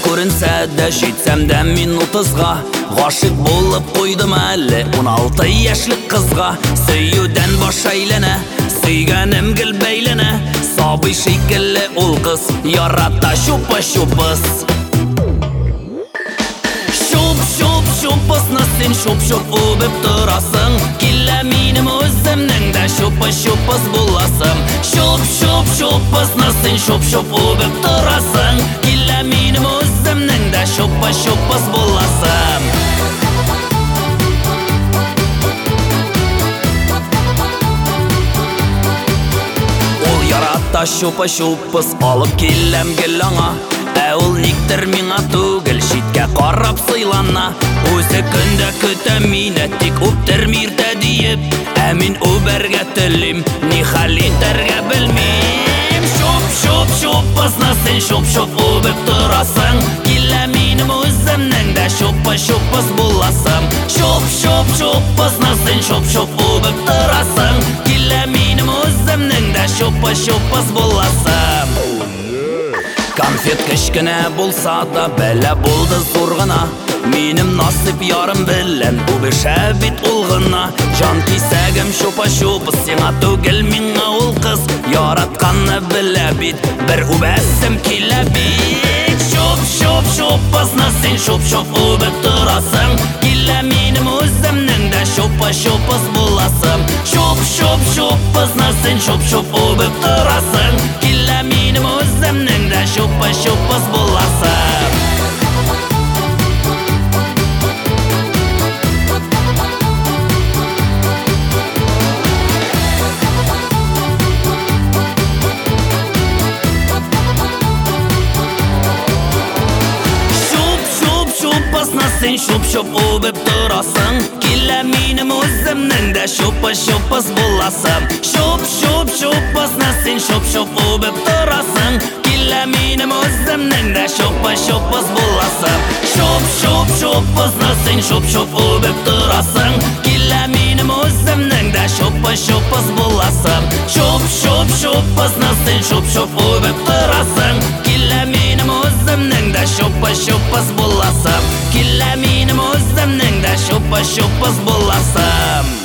көрінсә дә, жетсәм дә мен 30-ға. Ғашық болып қойдым әлі 16 яшілік қызға. Сөйуден баш әйләнә, сөйгәнем гіл бәйләнә. Сабый шикелле ул қыз, ярата шупа-шупыс. Шупасны сен шуп-шуп үбіп тұрасың. Келә минем өзімнің дә шупа-шупас боласың. Шупасны сен шуп-шуп үбіп тұрасың. Келә минем өзімнің дә шупа-шупас боласың. Ол ярата шупа-шупас алып келәм гел аңа. Ул никтер миңа түгел, шиткә қарап сыйлана. Өзі күнді көтә мине, тик үптермиртә диеп. Мин үбәргә телим, ни хәл итәргә белмим. Шупасны сен шуп-шуп үбеп торасың. Килә минем үземнең дә шупа-шупас буласың. Шупасны сен шуп-шуп үбеп торасың. Килә минем үземнең дә шупа-шупас буласың. Конфет кішкіне болса да бәлә болды зурғына. Минем насып ярым білән үбешә бит улғына. Жан кисәгім шупа-шупас, сиңа түгел миңа ул қыз. Яратканны білә бит, бір үбәсім килә бит. Шупасны сен шуп-шуп үбеп торасың. Килә минем үземнең дә шупа-шупас буласың. Шупасны сен шуп-шуп үбеп торасың. Килә минем үземнең дә шупа-шупас буласың. Шупасны сен шуп-шуп үбеп торасың. Килә минем үземнең дә шупа-шупас буласың. Шупасны сен шуп-шуп үбеп торасың. Килә минем үземнең дә шупа-шупас буласың. Шупасны сен шуп-шуп үбеп торасың. Килә минем үземнең дә шупа-шупас буласың. Шупасны сен шуп-шуп үбеп торасың. Килә минем үземнең дә шупа-шупас буласың. Килә минем үземнең дә шупа-шупас буласың.